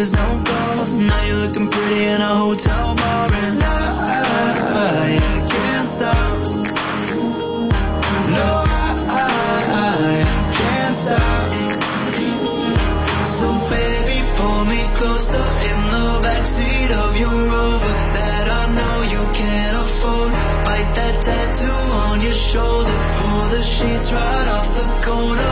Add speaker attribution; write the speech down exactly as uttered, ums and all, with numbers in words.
Speaker 1: years, no gold. Now you're looking pretty in a hotel bar, and I, I can't stop. No, I, I can't stop. So baby, pull me closer in the backseat of your Rover that I know you can't afford. Bite that tattoo on your shoulder, pull the sheets right off the corner